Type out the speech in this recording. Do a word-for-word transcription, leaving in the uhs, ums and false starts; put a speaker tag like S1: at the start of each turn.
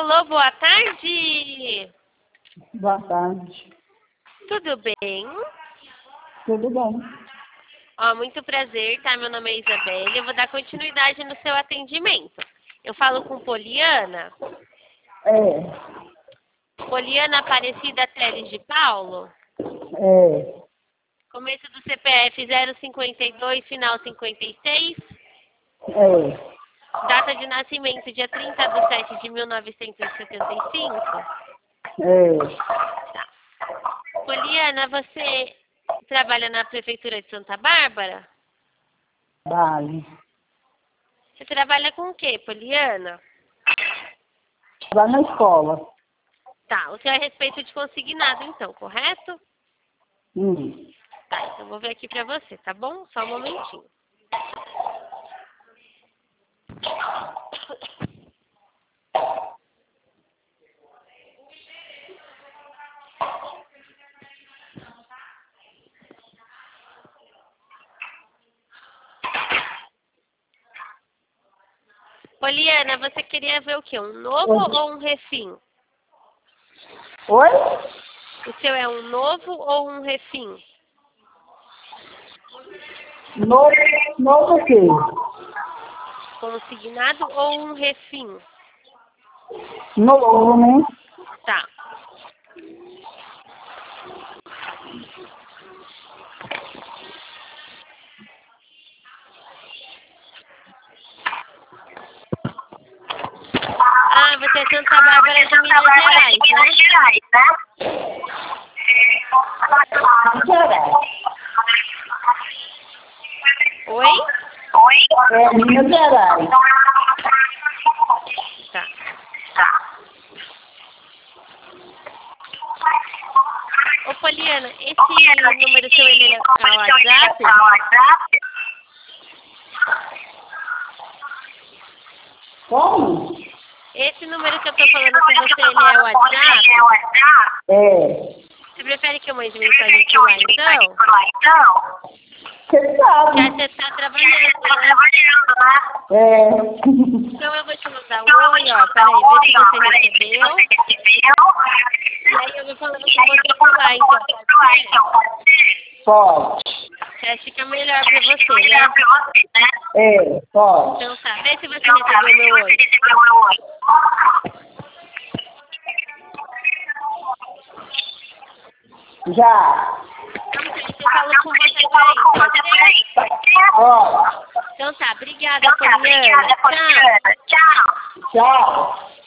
S1: Alô, boa tarde.
S2: Boa tarde.
S1: Tudo bem?
S2: Tudo bem?
S1: Ó, muito prazer, tá? Meu nome é Isabelle. Eu vou dar continuidade no seu atendimento. Eu falo com Poliana.
S2: É.
S1: Poliana Aparecida Teles de Paulo.
S2: É.
S1: Começo do C P F zero cinquenta e dois, final cinquenta e seis.
S2: É.
S1: Data de nascimento dia trinta de sete de mil novecentos e setenta e cinco.
S2: É.
S1: Tá. Poliana, você trabalha na Prefeitura de Santa Bárbara?
S2: Vale.
S1: Você trabalha com o quê, Poliana?
S2: Vai na escola.
S1: Tá, o seu é a respeito de consignado, então, correto?
S2: Hum.
S1: Tá, então eu vou ver aqui pra você, tá bom? Só um momentinho. Poliana, você queria ver o quê? Um novo
S2: Oi.
S1: ou um refim?
S2: Oi?
S1: O seu é um novo ou um refim?
S2: Novo, novo o quê?
S1: Consignado ou um refim?
S2: Novo, né?
S1: Tá. Ah, você é Santa Bárbara de Minas Gerais, né? Oi?
S2: É Minas Gerais.
S1: Tá. Ô, Poliana, esse número seu, ele é ao WhatsApp?
S2: Como?
S1: Esse número que eu tô falando com você, ele é o WhatsApp?
S2: É.
S1: Você prefere que eu mande mensagem por lá, então?
S2: Você
S1: Já
S2: sabe.
S1: você tá trabalhando, né?
S2: É.
S1: Então eu vou te mandar um oi, ó. Peraí, vê se você recebeu. E aí eu vou falando com você por lá, então.
S2: Pode.
S1: Você acha que é melhor pra você, né?
S2: É, pode.
S1: Então tá, vê se você recebeu o meu oi.
S2: Já.
S1: Eu falo com você por aí, pode ser?
S2: Pode.
S1: Então tá, obrigada, Poliana. Tchau.
S2: Tchau.